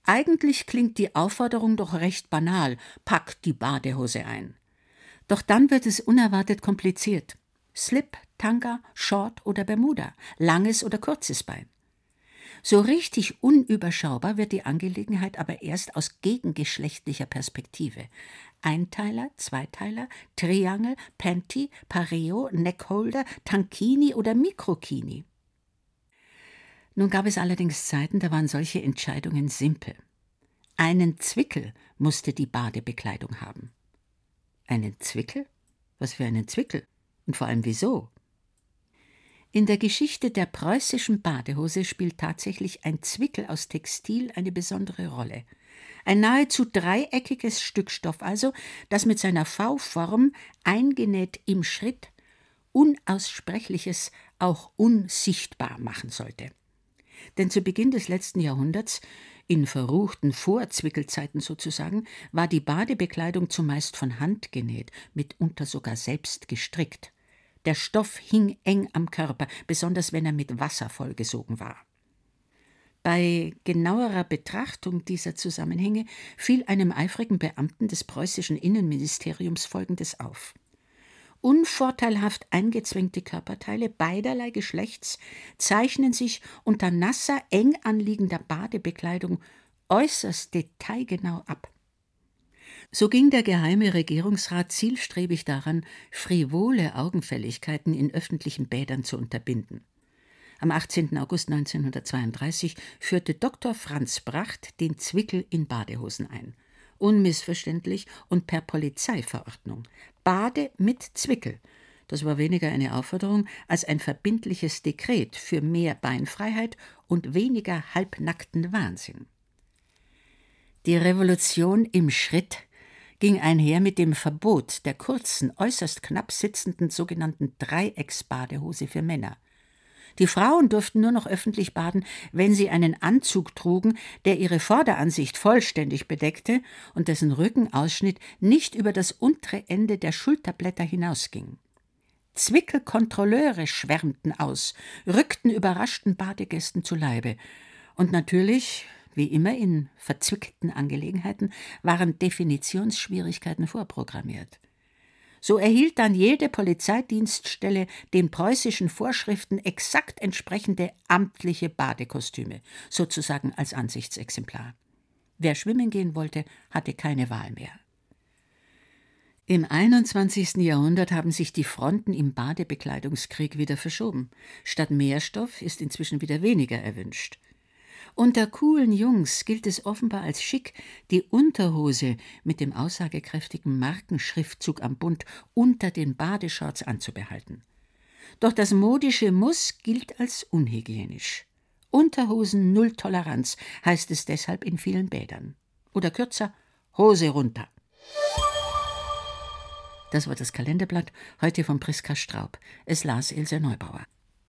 Eigentlich klingt die Aufforderung doch recht banal: Pack die Badehose ein. Doch dann wird es unerwartet kompliziert. Slip, Tanga, Short oder Bermuda, langes oder kurzes Bein. So richtig unüberschaubar wird die Angelegenheit aber erst aus gegengeschlechtlicher Perspektive. Einteiler, Zweiteiler, Triangel, Panty, Pareo, Neckholder, Tankini oder Mikrokini. Nun gab es allerdings Zeiten, da waren solche Entscheidungen simpel. Einen Zwickel musste die Badebekleidung haben. Einen Zwickel? Was für einen Zwickel? Und vor allem wieso? In der Geschichte der preußischen Badehose spielt tatsächlich ein Zwickel aus Textil eine besondere Rolle. Ein nahezu dreieckiges Stück Stoff also, das mit seiner V-Form, eingenäht im Schritt, Unaussprechliches auch unsichtbar machen sollte. Denn zu Beginn des letzten Jahrhunderts, in verruchten Vorzwickelzeiten sozusagen, war die Badebekleidung zumeist von Hand genäht, mitunter sogar selbst gestrickt. Der Stoff hing eng am Körper, besonders wenn er mit Wasser vollgesogen war. Bei genauerer Betrachtung dieser Zusammenhänge fiel einem eifrigen Beamten des preußischen Innenministeriums Folgendes auf: Unvorteilhaft eingezwängte Körperteile beiderlei Geschlechts zeichnen sich unter nasser, eng anliegender Badebekleidung äußerst detailgenau ab. So ging der geheime Regierungsrat zielstrebig daran, frivole Augenfälligkeiten in öffentlichen Bädern zu unterbinden. Am 18. August 1932 führte Dr. Franz Bracht den Zwickel in Badehosen ein. Unmissverständlich und per Polizeiverordnung. Bade mit Zwickel. Das war weniger eine Aufforderung als ein verbindliches Dekret für mehr Beinfreiheit und weniger halbnackten Wahnsinn. Die Revolution im Schritt ging einher mit dem Verbot der kurzen, äußerst knapp sitzenden sogenannten Dreiecksbadehose für Männer. Die Frauen durften nur noch öffentlich baden, wenn sie einen Anzug trugen, der ihre Vorderansicht vollständig bedeckte und dessen Rückenausschnitt nicht über das untere Ende der Schulterblätter hinausging. Zwickelkontrolleure schwärmten aus, rückten überraschten Badegästen zu Leibe. Und natürlich, wie immer in verzwickten Angelegenheiten, waren Definitionsschwierigkeiten vorprogrammiert. So erhielt dann jede Polizeidienststelle den preußischen Vorschriften exakt entsprechende amtliche Badekostüme, sozusagen als Ansichtsexemplar. Wer schwimmen gehen wollte, hatte keine Wahl mehr. Im 21. Jahrhundert haben sich die Fronten im Badebekleidungskrieg wieder verschoben. Statt mehr Stoff ist inzwischen wieder weniger erwünscht. Unter coolen Jungs gilt es offenbar als schick, die Unterhose mit dem aussagekräftigen Markenschriftzug am Bund unter den Badeshorts anzubehalten. Doch das modische Muss gilt als unhygienisch. Unterhosen null Toleranz heißt es deshalb in vielen Bädern. Oder kürzer, Hose runter. Das war das Kalenderblatt, heute von Priska Straub. Es las Ilse Neubauer.